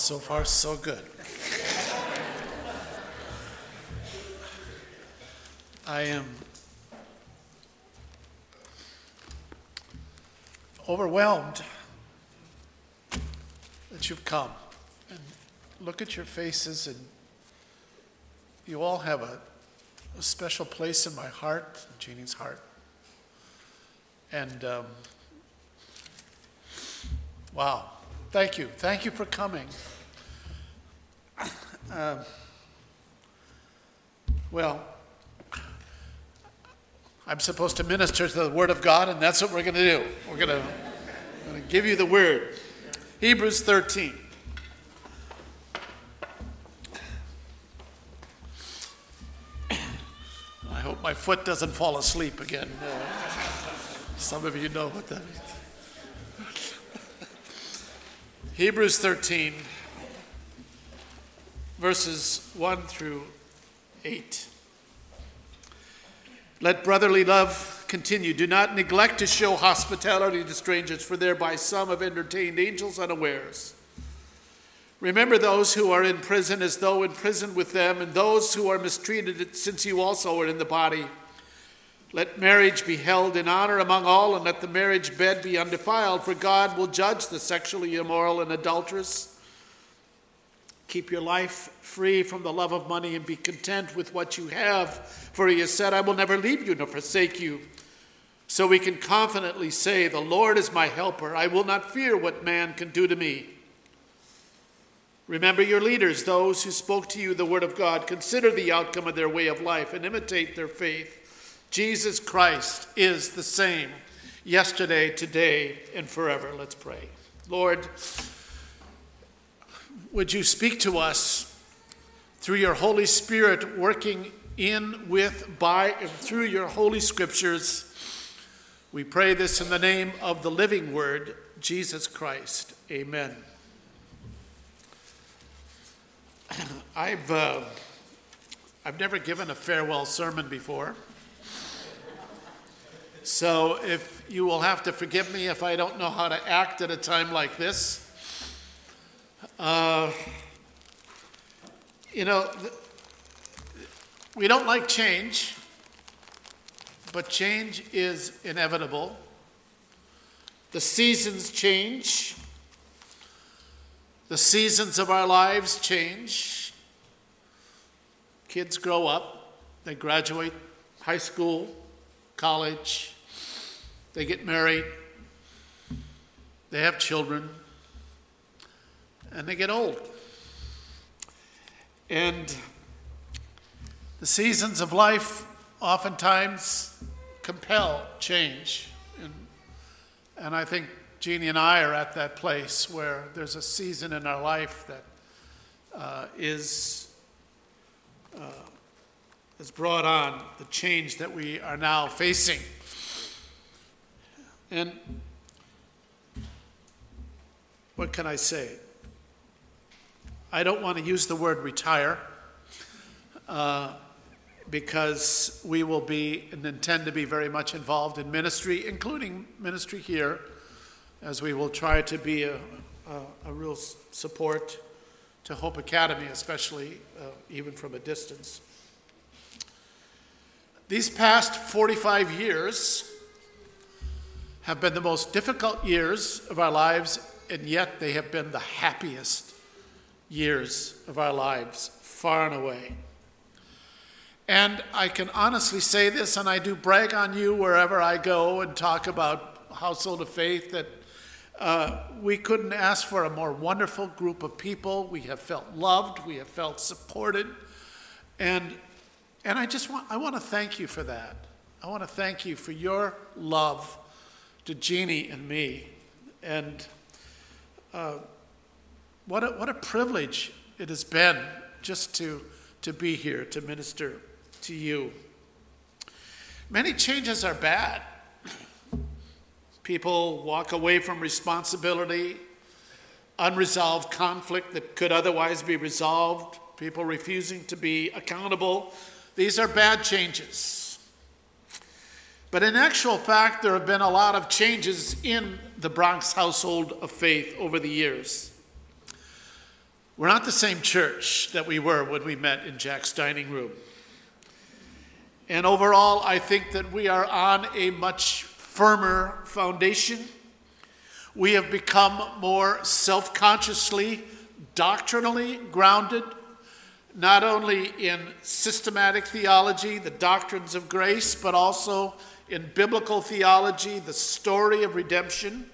So far, so good. I am overwhelmed that you've come. And look at your faces, and you all have a special place in my heart, Jeannie's heart. And wow, thank you. Thank you for coming. Well, I'm supposed to minister to the Word of God, and that's what we're going to do. We're going to give you the Word. Hebrews 13. I hope my foot doesn't fall asleep again. Some of you know what that means. Hebrews 13, verses 1 through 8. Let brotherly love continue. Do not neglect to show hospitality to strangers, for thereby some have entertained angels unawares. Remember those who are in prison as though in prison with them, and those who are mistreated, since you also are in the body. Let marriage be held in honor among all, and let the marriage bed be undefiled, for God will judge the sexually immoral and adulterous. Keep your life free from the love of money and be content with what you have. For he has said, I will never leave you nor forsake you. So we can confidently say, the Lord is my helper. I will not fear what man can do to me. Remember your leaders, those who spoke to you the word of God. Consider the outcome of their way of life and imitate their faith. Jesus Christ is the same yesterday, today, and forever. Let's pray. Lord, would you speak to us through your Holy Spirit, working in, with, by, and through your holy scriptures. We pray this in the name of the living word, Jesus Christ. Amen. I've never given a farewell sermon before. So if you will have to forgive me if I don't know how to act at a time like this. We don't like change, but change is inevitable. The seasons change. The seasons of our lives change. Kids grow up. They graduate high school, college. They get married. They have children. And they get old. And the seasons of life oftentimes compel change. And I think Jeannie and I are at that place where there's a season in our life that has brought on the change that we are now facing. And what can I say? I don't want to use the word retire because we will be and intend to be very much involved in ministry, including ministry here, as we will try to be a real support to Hope Academy, especially even from a distance. These past 45 years have been the most difficult years of our lives, and yet they have been the happiest years of our lives, far and away. And I can honestly say this, and I do brag on you wherever I go and talk about Household of Faith, that we couldn't ask for a more wonderful group of people. We have felt loved, we have felt supported, and I want to thank you for that. I want to thank you for your love to Jeannie and me, and what a privilege it has been just to be here to minister to you. Many changes are bad. People walk away from responsibility, unresolved conflict that could otherwise be resolved, people refusing to be accountable. These are bad changes. But in actual fact, there have been a lot of changes in the Bronx Household of Faith over the years. We're not the same church that we were when we met in Jack's dining room. And overall, I think that we are on a much firmer foundation. We have become more self-consciously, doctrinally grounded, not only in systematic theology, the doctrines of grace, but also in biblical theology, the story of redemption.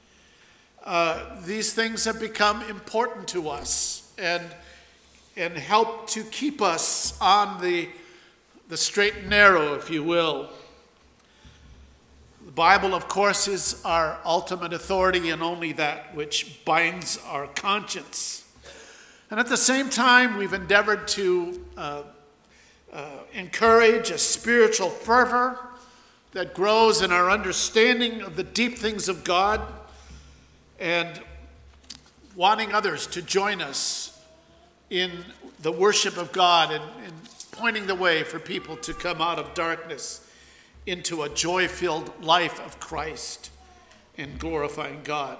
These things have become important to us and help to keep us on the straight and narrow, if you will. The Bible, of course, is our ultimate authority and only that which binds our conscience. And at the same time, we've endeavored to encourage a spiritual fervor that grows in our understanding of the deep things of God and wanting others to join us in the worship of God and pointing the way for people to come out of darkness into a joy-filled life of Christ and glorifying God.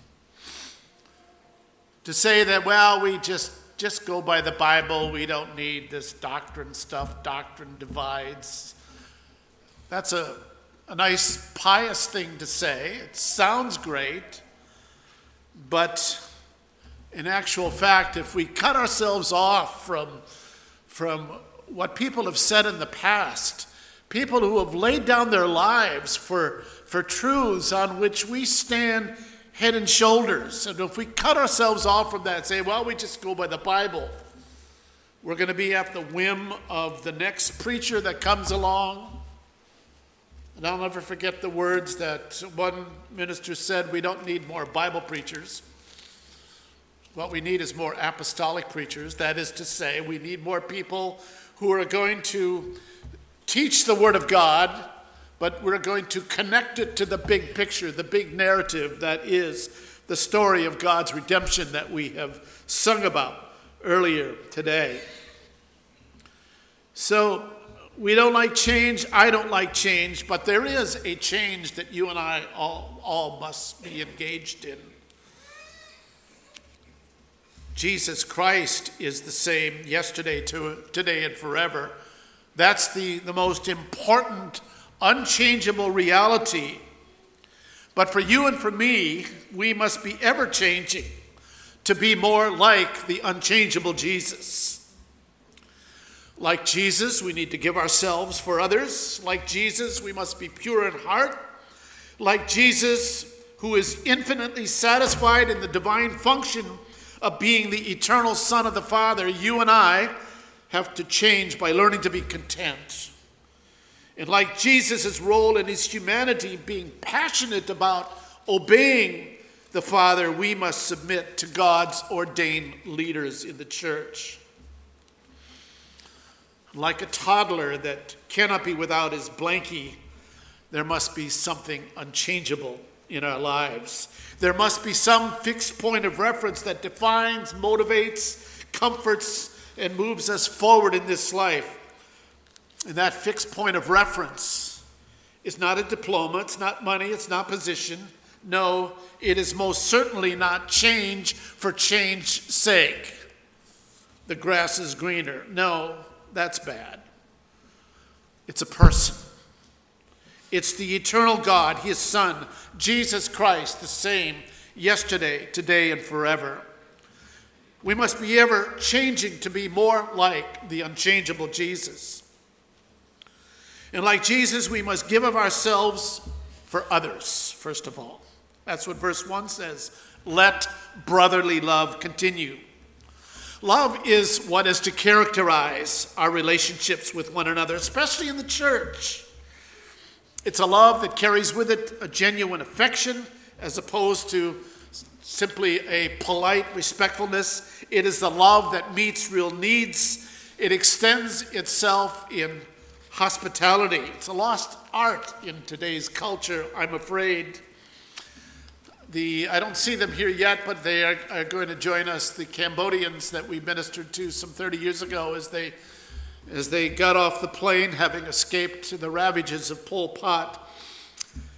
To say that, well, we just go by the Bible, we don't need this doctrine stuff, doctrine divides. That's a nice, pious thing to say. It sounds great, but in actual fact, if we cut ourselves off from what people have said in the past, people who have laid down their lives for truths on which we stand head and shoulders, and if we cut ourselves off from that and say, well, we just go by the Bible, we're going to be at the whim of the next preacher that comes along. And I'll never forget the words that one minister said: we don't need more Bible preachers. What we need is more apostolic preachers. That is to say, we need more people who are going to teach the Word of God, but we're going to connect it to the big picture, the big narrative that is the story of God's redemption that we have sung about earlier today. So we don't like change. I don't like change, but there is a change that you and I all must be engaged in. Jesus Christ is the same yesterday, today, and forever. That's the most important, unchangeable reality. But for you and for me, we must be ever-changing to be more like the unchangeable Jesus. Like Jesus, we need to give ourselves for others. Like Jesus, we must be pure in heart. Like Jesus, who is infinitely satisfied in the divine function of being the eternal Son of the Father, you and I have to change by learning to be content. And like Jesus' role in his humanity, being passionate about obeying the Father, we must submit to God's ordained leaders in the church. Like a toddler that cannot be without his blankie, there must be something unchangeable in our lives. There must be some fixed point of reference that defines, motivates, comforts, and moves us forward in this life. And that fixed point of reference is not a diploma, it's not money, it's not position. No, it is most certainly not change for change's sake. The grass is greener. No, that's bad. It's a person. It's the eternal God, his Son, Jesus Christ, the same yesterday, today, and forever. We must be ever changing to be more like the unchangeable Jesus. And like Jesus, we must give of ourselves for others, first of all. That's what verse 1 says. Let brotherly love continue. Love is what is to characterize our relationships with one another, especially in the church. It's a love that carries with it a genuine affection as opposed to simply a polite respectfulness. It is the love that meets real needs. It extends itself in hospitality. It's a lost art in today's culture, I'm afraid. I don't see them here yet, but they are going to join us, the Cambodians that we ministered to some 30 years ago as they got off the plane, having escaped the ravages of Pol Pot.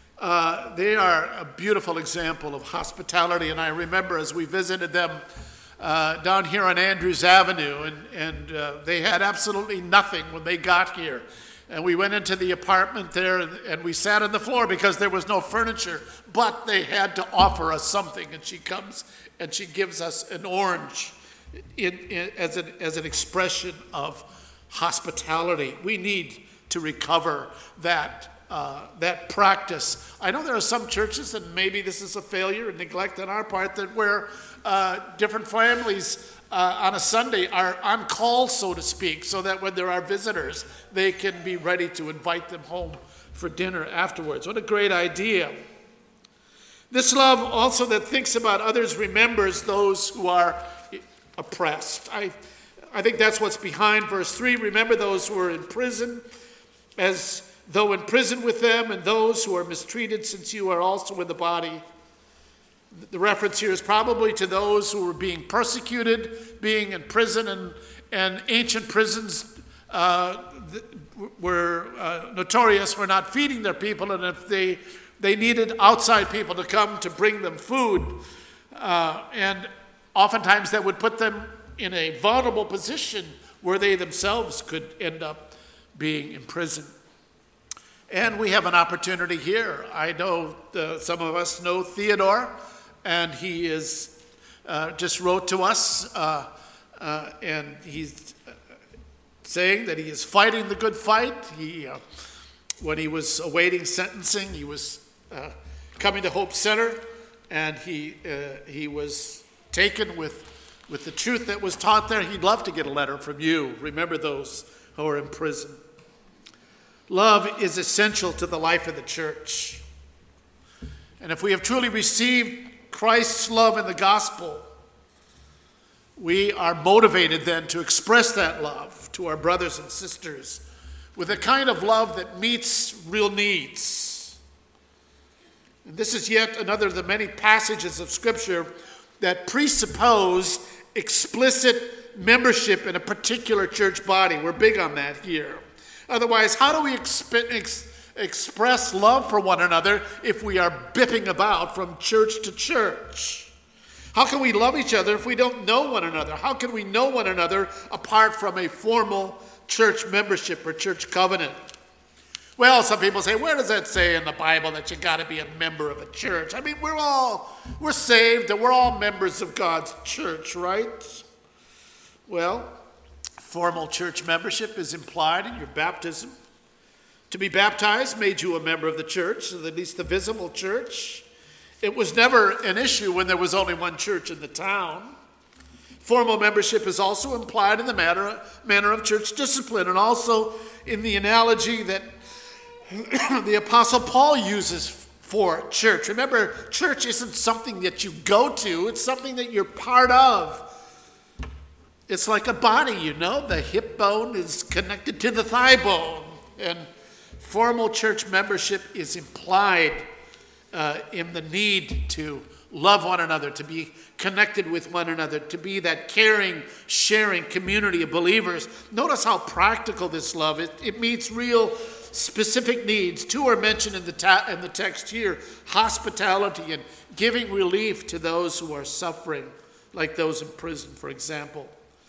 They are a beautiful example of hospitality, and I remember as we visited them down here on Andrews Avenue, and they had absolutely nothing when they got here. And we went into the apartment there, and we sat on the floor because there was no furniture, but they had to offer us something. And she comes and she gives us an orange as an expression of hospitality. We need to recover that practice. I know there are some churches, and maybe this is a failure and neglect on our part, that where different families on a Sunday are on call, so to speak, so that when there are visitors, they can be ready to invite them home for dinner afterwards. What a great idea. This love also that thinks about others remembers those who are oppressed. I think that's what's behind verse 3. Remember those who are in prison, as though in prison with them, and those who are mistreated, since you are also in the body. The reference here is probably to those who were being persecuted, being in prison, and ancient prisons were notorious for not feeding their people, and if they needed outside people to come to bring them food, and oftentimes that would put them in a vulnerable position where they themselves could end up being in prison. And we have an opportunity here. I know some of us know Theodore, and he is just wrote to us, and he's saying that he is fighting the good fight. When he was awaiting sentencing, he was coming to Hope Center, and he was taken with the truth that was taught there. He'd love to get a letter from you. Remember those who are in prison. Love is essential to the life of the church. And if we have truly received Christ's love in the gospel, we are motivated then to express that love to our brothers and sisters with a kind of love that meets real needs. And this is yet another of the many passages of Scripture that presuppose explicit membership in a particular church body. We're big on that here. Otherwise, how do we express love for one another if we are bipping about from church to church? How can we love each other if we don't know one another? How can we know one another apart from a formal church membership or church covenant? Well, some people say, where does that say in the Bible that you got to be a member of a church? I mean, we're saved and we're all members of God's church, right? Well, formal church membership is implied in your baptism. To be baptized made you a member of the church, at least the visible church. It was never an issue when there was only one church in the town. Formal membership is also implied in the manner of church discipline, and also in the analogy that the Apostle Paul uses for church. Remember, church isn't something that you go to, it's something that you're part of. It's like a body, you know. The hip bone is connected to the thigh bone. And formal church membership is implied in the need to love one another, to be connected with one another, to be that caring, sharing community of believers. Notice how practical this love is. It meets real specific needs. Two are mentioned in the text here: hospitality and giving relief to those who are suffering, like those in prison, for example.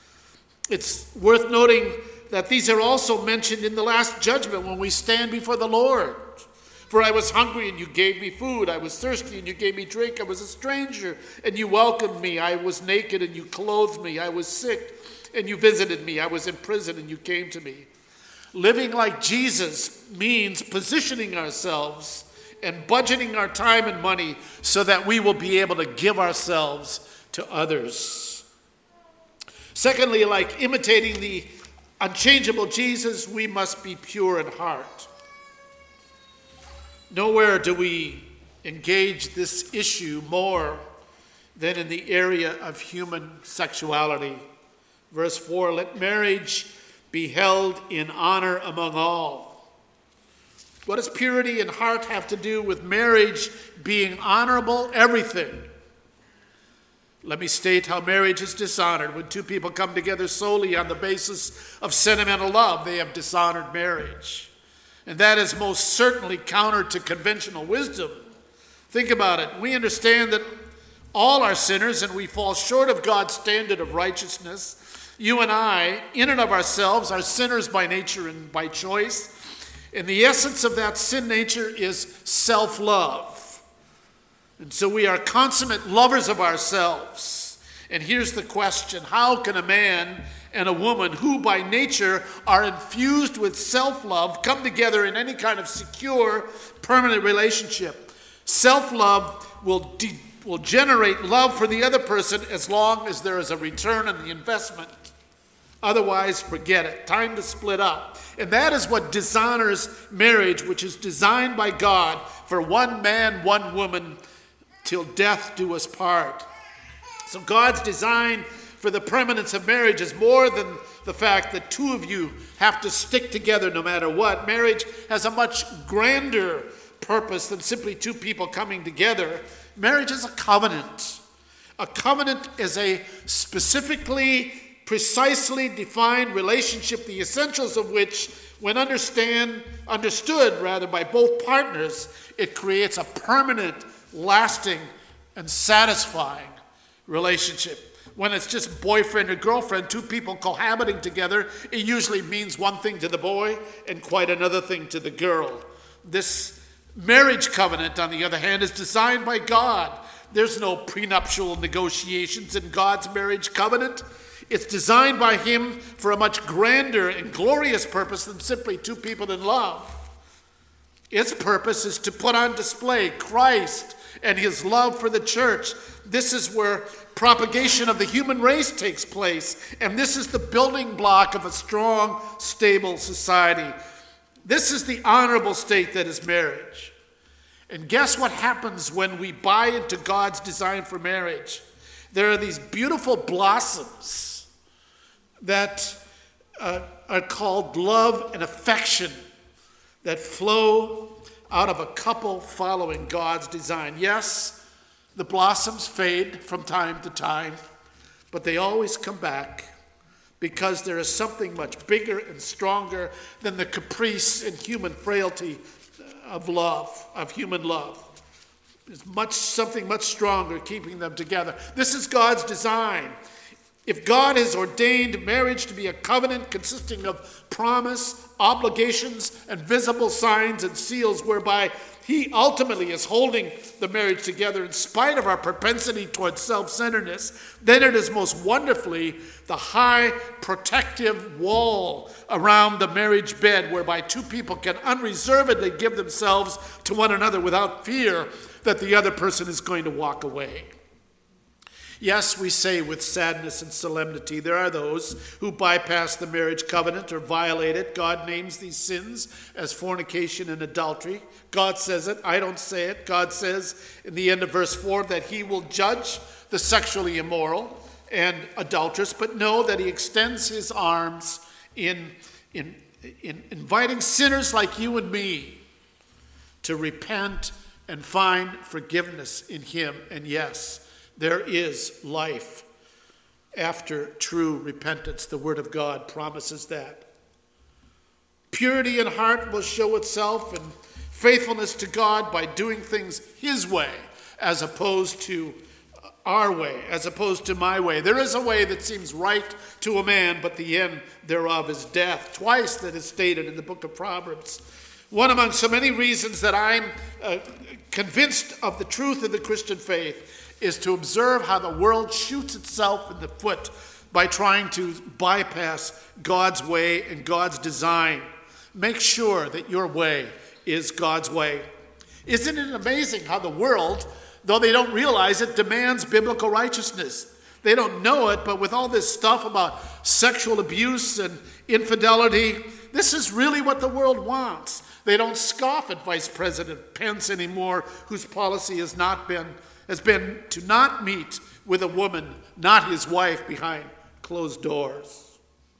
It's worth noting that these are also mentioned in the last judgment when we stand before the Lord. For I was hungry and you gave me food. I was thirsty and you gave me drink. I was a stranger and you welcomed me. I was naked and you clothed me. I was sick and you visited me. I was in prison and you came to me. Living like Jesus means positioning ourselves and budgeting our time and money so that we will be able to give ourselves to others. Secondly, like imitating the unchangeable Jesus, we must be pure in heart. Nowhere do we engage this issue more than in the area of human sexuality. Verse 4, let marriage be held in honor among all. What does purity in heart have to do with marriage being honorable? Everything. Let me state how marriage is dishonored. When two people come together solely on the basis of sentimental love, they have dishonored marriage. And that is most certainly counter to conventional wisdom. Think about it. We understand that All are sinners, and we fall short of God's standard of righteousness. You and I, in and of ourselves, are sinners by nature and by choice. And the essence of that sin nature is self-love. And so we are consummate lovers of ourselves. And here's the question: how can a man and a woman who by nature are infused with self-love come together in any kind of secure, permanent relationship? Self-love will generate love for the other person as long as there is a return on the investment. Otherwise, forget it. Time to split up. And that is what dishonors marriage, which is designed by God for one man, one woman, till death do us part. So God's design for the permanence of marriage is more than the fact that two of you have to stick together no matter what. Marriage has a much grander purpose than simply two people coming together. Marriage is a covenant. A covenant is a specifically, precisely defined relationship, the essentials of which, when understood by both partners, it creates a permanent, lasting, and satisfying relationship. When it's just boyfriend or girlfriend, two people cohabiting together, it usually means one thing to the boy and quite another thing to the girl. This marriage covenant, on the other hand, is designed by God. There's no prenuptial negotiations in God's marriage covenant. It's designed by him for a much grander and glorious purpose than simply two people in love. Its purpose is to put on display Christ and his love for the church. This is where propagation of the human race takes place, and this is the building block of a strong, stable society. This is the honorable state that is marriage. And guess what happens when we buy into God's design for marriage? There are these beautiful blossoms that are called love and affection that flow out of a couple following God's design. Yes, the blossoms fade from time to time, but they always come back because there is something much bigger and stronger than the caprice and human frailty of love, of human love. There's something much stronger keeping them together. This is God's design. If God has ordained marriage to be a covenant consisting of promise, obligations, and visible signs and seals whereby he ultimately is holding the marriage together in spite of our propensity towards self-centeredness, then it is most wonderfully the high protective wall around the marriage bed whereby two people can unreservedly give themselves to one another without fear that the other person is going to walk away. Yes, we say with sadness and solemnity, there are those who bypass the marriage covenant or violate it. God names these sins as fornication and adultery. God says it. I don't say it. God says in the end of verse 4 that he will judge the sexually immoral and adulterous, but know that he extends his arms in inviting sinners like you and me to repent and find forgiveness in him. And yes, there is life after true repentance. The Word of God promises that. Purity in heart will show itself in faithfulness to God by doing things his way as opposed to our way, as opposed to my way. There is a way that seems right to a man, but the end thereof is death. Twice that is stated in the book of Proverbs. One among so many reasons that I'm convinced of the truth of the Christian faith is to observe how the world shoots itself in the foot by trying to bypass God's way and God's design. Make sure that your way is God's way. Isn't it amazing how the world, though they don't realize it, demands biblical righteousness? They don't know it, but with all this stuff about sexual abuse and infidelity, this is really what the world wants. They don't scoff at Vice President Pence anymore, whose policy has been to not meet with a woman, not his wife, behind closed doors.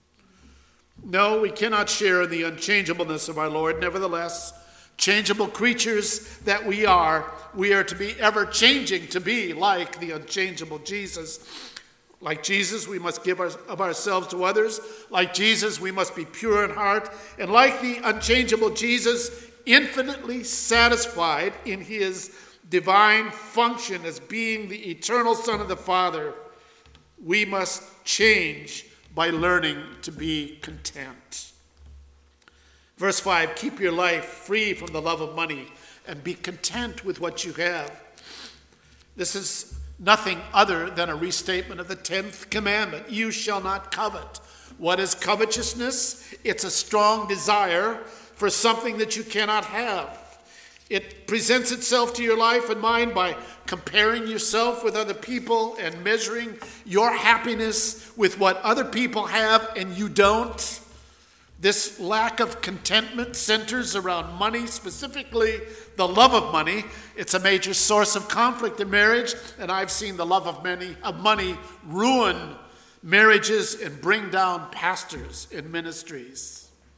No, we cannot share in the unchangeableness of our Lord. Nevertheless, changeable creatures that we are to be ever changing to be like the unchangeable Jesus. Like Jesus, we must give of ourselves to others. Like Jesus, we must be pure in heart. And like the unchangeable Jesus, infinitely satisfied in his divine function as being the eternal Son of the Father, we must change by learning to be content. Verse 5, keep your life free from the love of money and be content with what you have. This is nothing other than a restatement of the 10th commandment. You shall not covet. What is covetousness? It's a strong desire for something that you cannot have. It presents itself to your life and mind by comparing yourself with other people and measuring your happiness with what other people have and you don't. This lack of contentment centers around money, specifically the love of money. It's a major source of conflict in marriage, and I've seen the love of money ruin marriages and bring down pastors in ministries.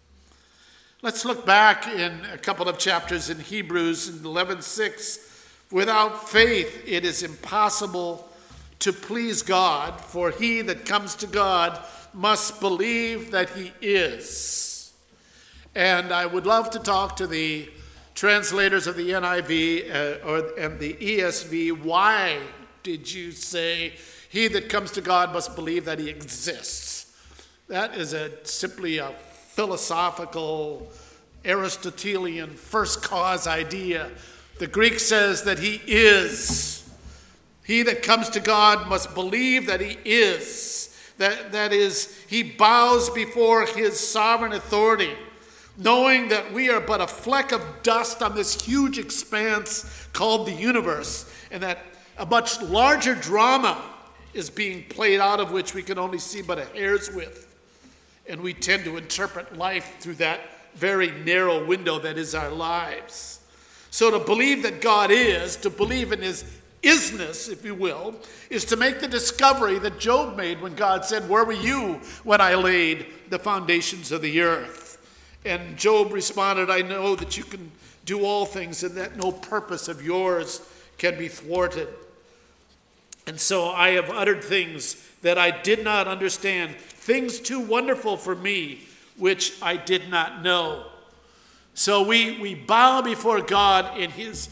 Let's look back in a couple of chapters in Hebrews in 11:6. Without faith, it is impossible to please God, for he that comes to God must believe that he is. And I would love to talk to the translators of the NIV and the ESV. Why did you say he that comes to God must believe that he exists? That is simply a philosophical, Aristotelian first cause idea. The Greek says that he is. He that comes to God must believe that he is. That is, he bows before his sovereign authority, knowing that we are but a fleck of dust on this huge expanse called the universe, and that a much larger drama is being played out of which we can only see but a hair's width. And we tend to interpret life through that very narrow window that is our lives. So to believe that God is, to believe in his isness, if you will, is to make the discovery that Job made when God said, where were you when I laid the foundations of the earth? And Job responded, I know that you can do all things and that no purpose of yours can be thwarted. And so I have uttered things that I did not understand, things too wonderful for me, which I did not know. So we bow before God in his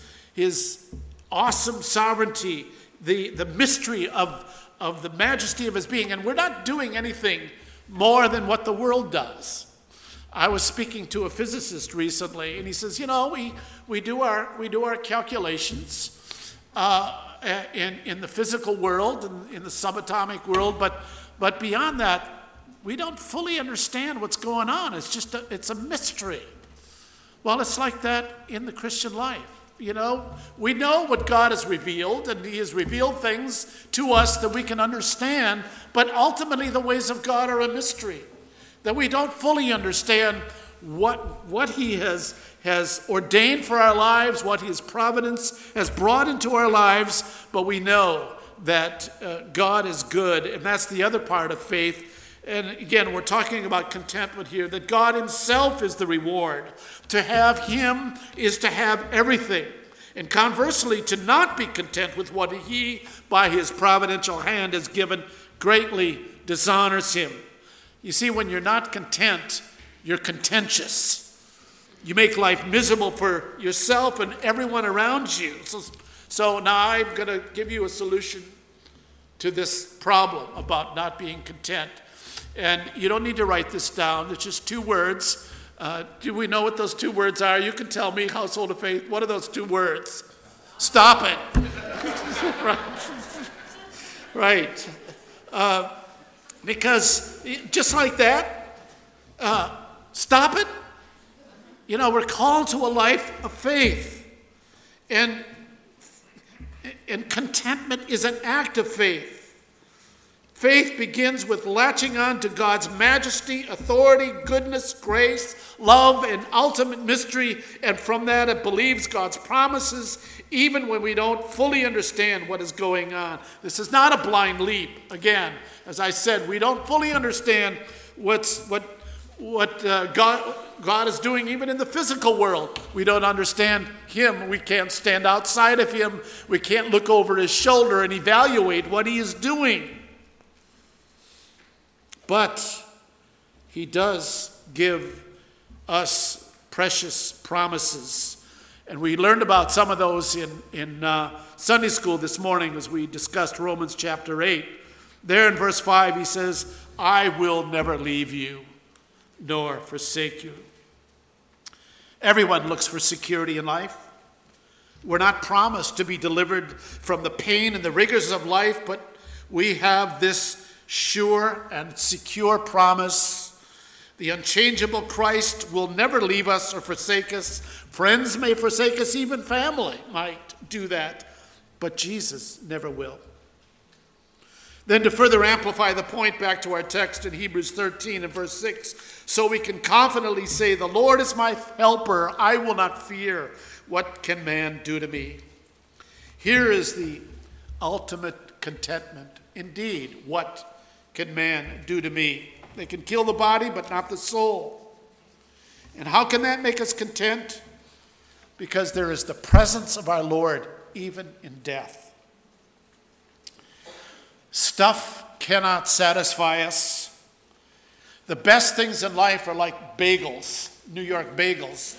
awesome sovereignty, the mystery of the majesty of his being. And we're not doing anything more than what the world does. I was speaking to a physicist recently, and he says, we do our calculations in the physical world and in the subatomic world, but beyond that, we don't fully understand what's going on. It's a mystery. Well, it's like that in the Christian life. We know what God has revealed, and he has revealed things to us that we can understand, but ultimately the ways of God are a mystery, that we don't fully understand what he has ordained for our lives, what his providence has brought into our lives, but we know that God is good, and that's the other part of faith. And again, we're talking about contentment here, that God himself is the reward. To have him is to have everything. And conversely, to not be content with what he, by his providential hand, has given, greatly dishonors him. You see, when you're not content, you're contentious. You make life miserable for yourself and everyone around you. So now I'm going to give you a solution to this problem about not being content. And you don't need to write this down. It's just 2 words. Do we know what those 2 words are? You can tell me, Household of Faith. What are those 2 words? Stop it. Right. Because just like that, stop it. We're called to a life of faith. And contentment is an act of faith. Faith begins with latching on to God's majesty, authority, goodness, grace, love, and ultimate mystery. And from that, it believes God's promises, even when we don't fully understand what is going on. This is not a blind leap. Again, as I said, we don't fully understand what God is doing even in the physical world. We don't understand him. We can't stand outside of him. We can't look over his shoulder and evaluate what he is doing. But he does give us precious promises. And we learned about some of those in Sunday school this morning as we discussed Romans chapter 8. There in verse 5 he says, I will never leave you nor forsake you. Everyone looks for security in life. We're not promised to be delivered from the pain and the rigors of life, but we have this sure and secure promise. The unchangeable Christ will never leave us or forsake us. Friends may forsake us, even family might do that, but Jesus never will. Then to further amplify the point, back to our text in Hebrews 13 and verse 6, so we can confidently say, the Lord is my helper, I will not fear. What can man do to me? Here is the ultimate contentment. Indeed, what can man do to me? They can kill the body, but not the soul. And how can that make us content? Because there is the presence of our Lord even in death. Stuff cannot satisfy us. The best things in life are like bagels, New York bagels.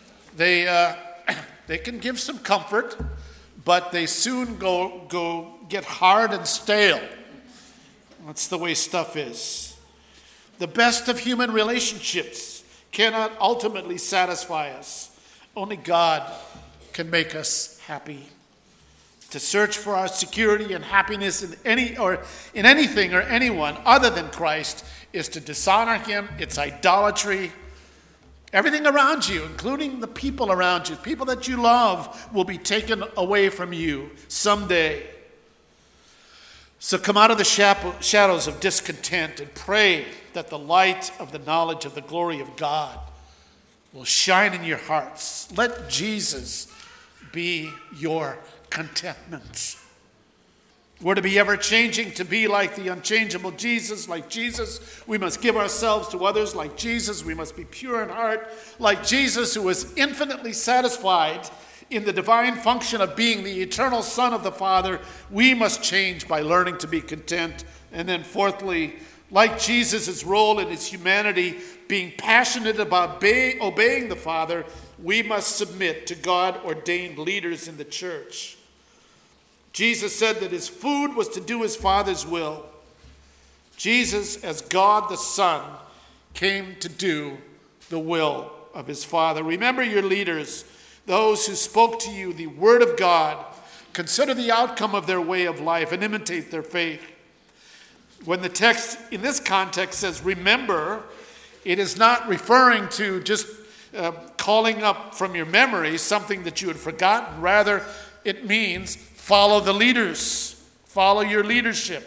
They can give some comfort, but they soon go get hard and stale. That's the way stuff is. The best of human relationships cannot ultimately satisfy us. Only God can make us happy. To search for our security and happiness in anything or anyone other than Christ is to dishonor him. It's idolatry. Everything around you, including the people around you, people that you love, will be taken away from you someday. So come out of the shadows of discontent and pray that the light of the knowledge of the glory of God will shine in your hearts. Let Jesus be your contentment. We're to be ever changing, to be like the unchangeable Jesus. Like Jesus, we must give ourselves to others. Like Jesus, we must be pure in heart. Like Jesus, who was infinitely satisfied in the divine function of being the eternal Son of the Father, we must change by learning to be content. And then fourthly, like Jesus' role in his humanity, being passionate about obeying the Father, we must submit to God-ordained leaders in the church. Jesus said that his food was to do his Father's will. Jesus, as God the Son, came to do the will of his Father. Remember your leaders, those who spoke to you the word of God. Consider the outcome of their way of life and imitate their faith. When the text in this context says, remember, it is not referring to just calling up from your memory something that you had forgotten. Rather, it means follow the leaders. Follow your leadership.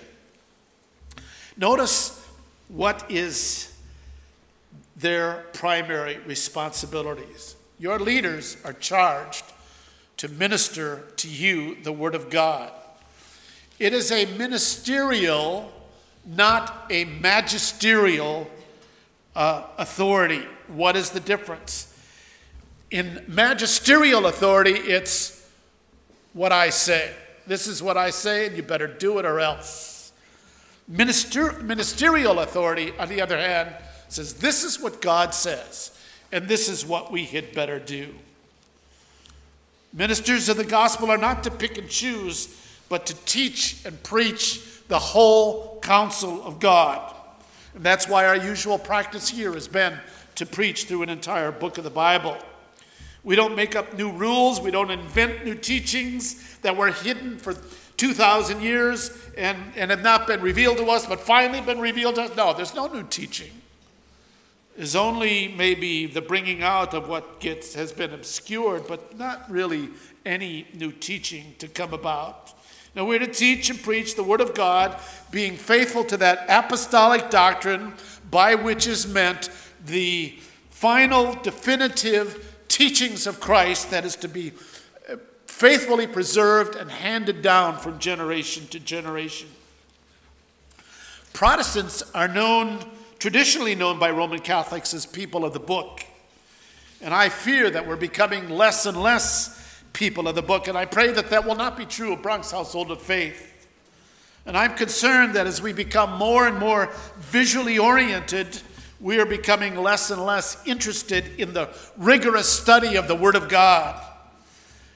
Notice what is their primary responsibilities. Your leaders are charged to minister to you the word of God. It is a ministerial, not a magisterial authority. What is the difference? In magisterial authority, it's what I say. This is what I say, and you better do it or else. Ministerial authority, on the other hand, says this is what God says, and this is what we had better do. Ministers of the gospel are not to pick and choose, but to teach and preach the whole counsel of God. And that's why our usual practice here has been to preach through an entire book of the Bible. We don't make up new rules. We don't invent new teachings that were hidden for 2,000 years and have not been revealed to us, but finally been revealed to us. No, there's no new teaching. There's only maybe the bringing out of what has been obscured, but not really any new teaching to come about. Now we're to teach and preach the word of God, being faithful to that apostolic doctrine by which is meant the final, definitive teachings of Christ that is to be faithfully preserved and handed down from generation to generation. Protestants are traditionally known by Roman Catholics as people of the book. And I fear that we're becoming less and less people of the book, and I pray that that will not be true of Bronx Household of Faith. And I'm concerned that as we become more and more visually oriented, we are becoming less and less interested in the rigorous study of the Word of God.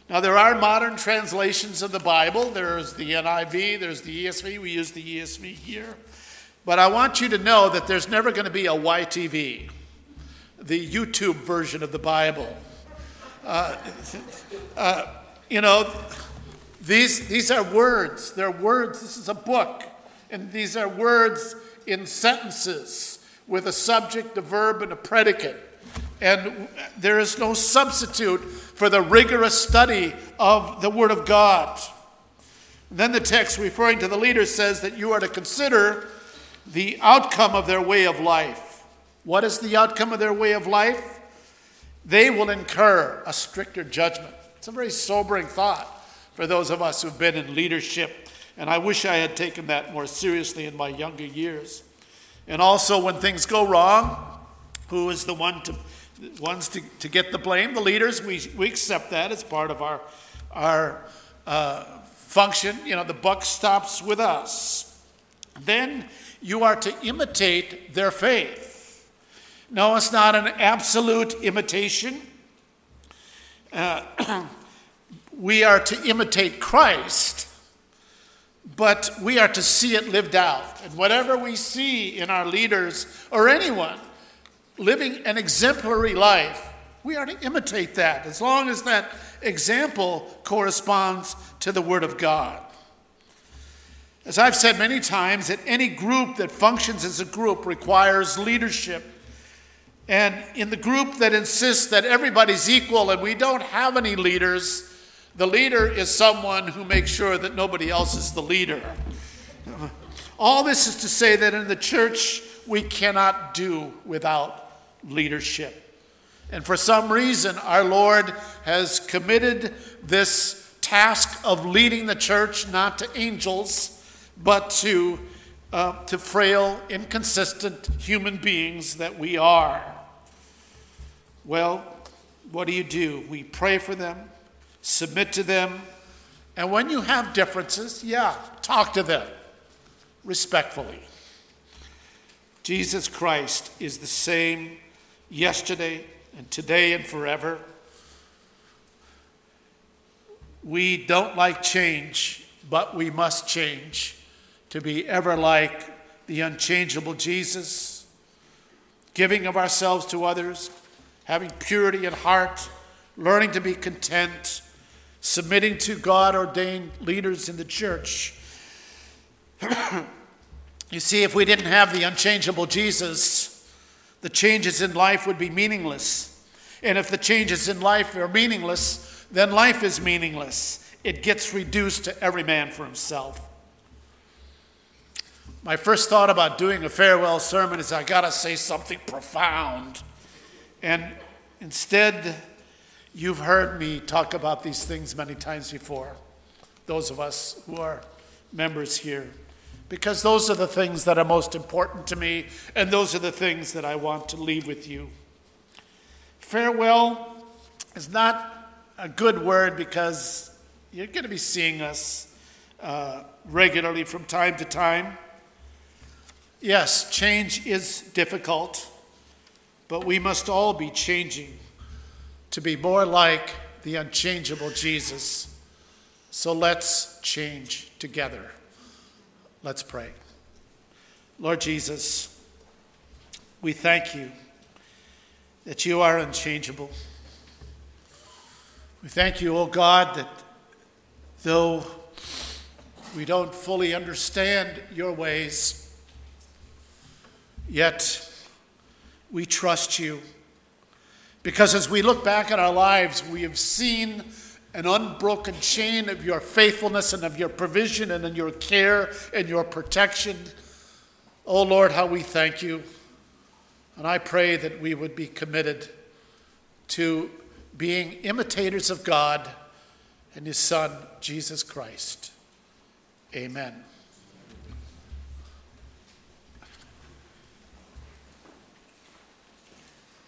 Now, there are modern translations of the Bible. There's the NIV, there's the ESV. We use the ESV here. But I want you to know that there's never going to be a YTV, the YouTube version of the Bible. These are words. They're words. This is a book. And these are words in sentences with a subject, a verb, and a predicate. And there is no substitute for the rigorous study of the Word of God. And then the text referring to the leaders says that you are to consider the outcome of their way of life. What is the outcome of their way of life? They will incur a stricter judgment. It's a very sobering thought for those of us who've been in leadership. And I wish I had taken that more seriously in my younger years. And also when things go wrong, who is the ones to get the blame? The leaders. We accept that as part of our function. The buck stops with us. Then you are to imitate their faith. No, it's not an absolute imitation. We are to imitate Christ, but we are to see it lived out. And whatever we see in our leaders or anyone living an exemplary life, we are to imitate that as long as that example corresponds to the Word of God. As I've said many times, that any group that functions as a group requires leadership. And in the group that insists that everybody's equal and we don't have any leaders, the leader is someone who makes sure that nobody else is the leader. All this is to say that in the church, we cannot do without leadership. And for some reason, our Lord has committed this task of leading the church not to angels, but to frail, inconsistent human beings that we are. Well, what do? We pray for them, submit to them, and when you have differences, talk to them respectfully. Jesus Christ is the same yesterday and today and forever. We don't like change, but we must change to be ever like the unchangeable Jesus, giving of ourselves to others, having purity in heart, learning to be content, submitting to God-ordained leaders in the church. You see, if we didn't have the unchangeable Jesus, the changes in life would be meaningless. And if the changes in life are meaningless, then life is meaningless. It gets reduced to every man for himself. My first thought about doing a farewell sermon is I got to say something profound. And instead, you've heard me talk about these things many times before, those of us who are members here, because those are the things that are most important to me, and those are the things that I want to leave with you. Farewell is not a good word because you're going to be seeing us regularly from time to time. Yes, change is difficult, but we must all be changing to be more like the unchangeable Jesus. So let's change together. Let's pray. Lord Jesus, we thank you that you are unchangeable. We thank you, O God, that though we don't fully understand your ways, yet we trust you. Because as we look back at our lives, we have seen an unbroken chain of your faithfulness and of your provision and in your care and your protection. Oh Lord, how we thank you. And I pray that we would be committed to being imitators of God and his Son, Jesus Christ. Amen.